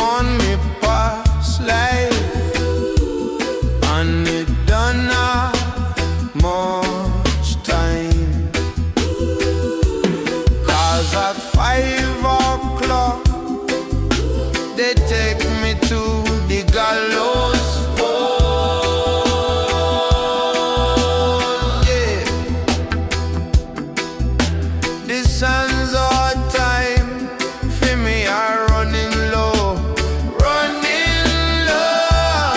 on me past life, and it done have much time. 'Cause at 5 o'clock they take me to the gallows. The sands are time for me are running low, running low.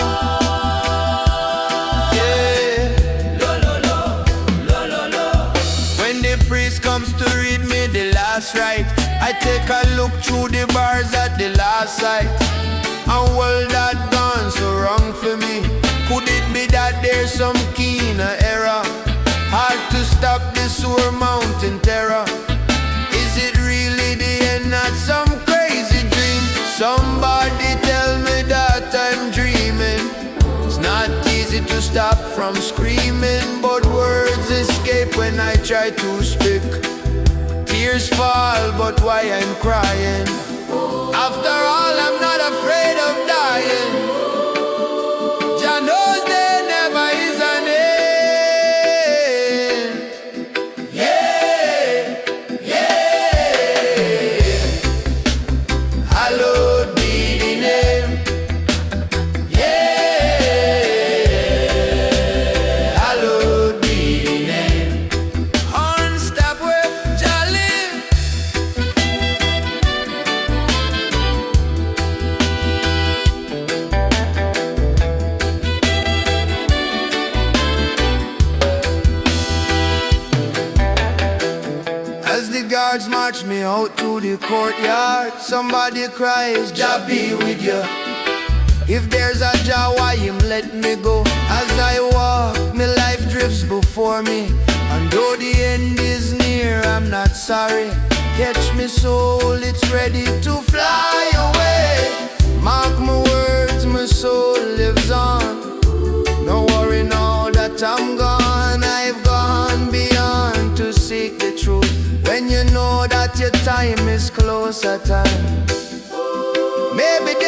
Yeah. When the priest comes to read me the last rite, I take a look through the bars at the last sight. And well, that gone so wrong for me. Could it be that there's some keen error? Hard to stop this sore mountain terror. Is it really the end, not some crazy dream? Somebody tell me that I'm dreaming. It's not easy to stop from screaming, but words escape when I try to speak. Tears fall, but why I'm crying? After all, I'm not afraid of dying. Jah knows there never is an end. Yeah, yeah. Hallowed be the name. Yeah, hallowed be the name. Unstop where Jah live. As the guards march me out to the courtyard, somebody cries, Jah be with you. If there's a Jah, why him let me go? As I walk, my life drifts before me, and though the end is near, I'm not sorry. Catch me soul, it's ready to fly away. Mark my words, my soul lives on. No worry now that I'm gone, I've gone beyond to seek the truth. When you know that your time is close at hand, maybe